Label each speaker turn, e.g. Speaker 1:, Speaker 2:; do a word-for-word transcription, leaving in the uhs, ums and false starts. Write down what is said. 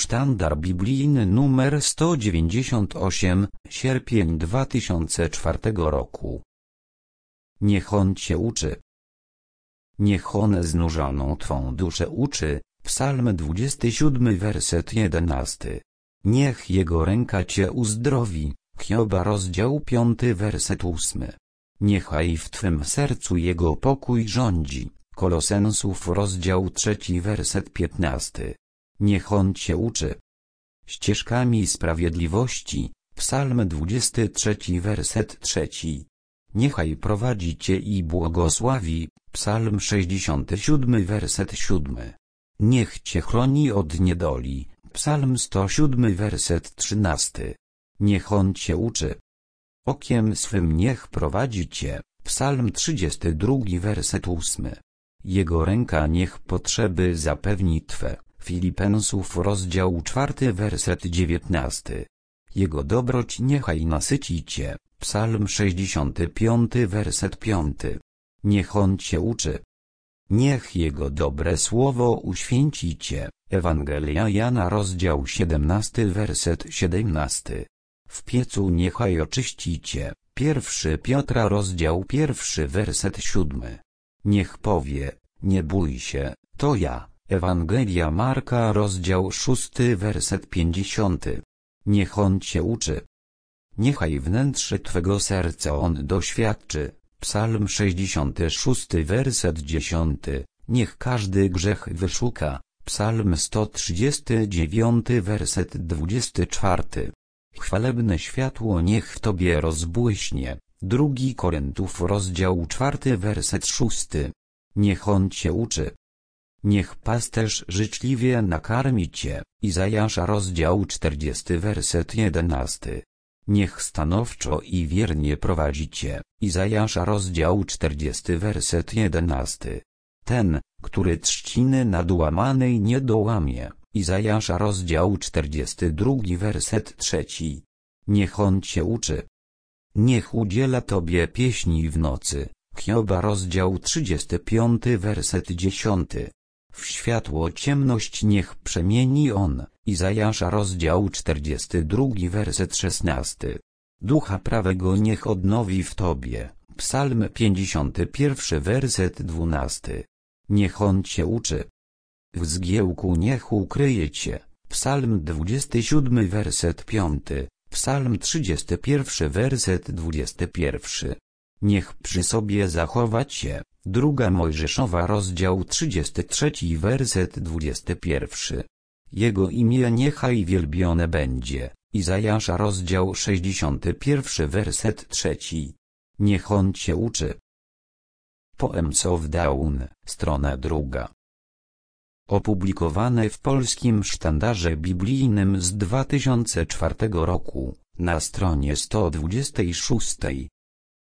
Speaker 1: Sztandar biblijny numer sto dziewięćdziesiąt osiem, sierpień dwa tysiące czwartego roku. Niech On Cię uczy. Niech On znużoną Twą duszę uczy. Psalm dwudziesty siódmy werset jedenasty. Niech Jego ręka Cię uzdrowi. Hioba rozdział piąty werset ósmy. Niechaj w Twym sercu Jego pokój rządzi. Kolosensów rozdział trzeci werset piętnasty. Niech On Cię uczy ścieżkami sprawiedliwości. Psalm dwudziesty trzeci werset trzeci. Niechaj prowadzi Cię i błogosławi. Psalm sześćdziesiąty siódmy werset siódmy. Niech Cię chroni od niedoli. Psalm sto siódmy werset trzynasty. Niech On Cię uczy. Okiem swym niech prowadzi Cię. Psalm trzydziesty drugi werset ósmy. Jego ręka niech potrzeby zapewni Twe. Filipensów rozdział czwarty werset dziewiętnasty. Jego dobroć niechaj nasyci Cię. Psalm sześćdziesiąty piąty werset piąty. Niech On Cię uczy. Niech Jego dobre słowo uświęci Cię. Ewangelia Jana rozdział siedemnasty werset siedemnasty. W piecu niechaj oczyści Cię. Pierwszy Piotra rozdział pierwszy werset siódmy. Niech powie, nie bój się, to ja. Ewangelia Marka rozdział szósty werset pięćdziesiąty. Niech On Cię uczy. Niechaj wnętrze Twego serca On doświadczy. Psalm sześćdziesiąty szósty werset dziesiąty. Niech każdy grzech wyszuka. Psalm sto trzydziesty dziewiąty werset dwudziesty czwarty. Chwalebne światło niech w Tobie rozbłyśnie. Drugi Koryntów rozdział czwarty werset szósty. Niech On Cię uczy. Niech pasterz życzliwie nakarmi Cię. Izajasza rozdział czterdziesty werset jedenasty. Niech stanowczo i wiernie prowadzi Cię. Izajasza rozdział czterdziesty werset jedenasty. Ten, który trzciny nadłamanej nie dołamie. Izajasza rozdział czterdziesty drugi werset trzeci. Niech On Cię uczy. Niech udziela Tobie pieśni w nocy. Hioba rozdział trzydziesty piąty werset dziesiąty. W światło ciemność niech przemieni On. Izajasza rozdział czterdziesty drugi werset szesnasty. Ducha prawego niech odnowi w Tobie. Psalm pięćdziesiąty pierwszy werset dwunasty. Niech On Cię uczy. W zgiełku niech ukryje Cię. Psalm dwudziesty siódmy werset piąty. Psalm trzydziesty pierwszy werset dwudziesty pierwszy. Niech przy sobie zachowa Cię. Druga Mojżeszowa rozdział trzydziesty trzeci werset dwudziesty pierwszy. Jego imię niechaj wielbione będzie. Izajasza rozdział sześćdziesiąty pierwszy werset trzeci. Niech On Cię uczy. Poems of Dawn, strona druga. Opublikowane w Polskim Sztandarze Biblijnym z dwa tysiące czwartego roku, na stronie sto dwudziestej szóstej.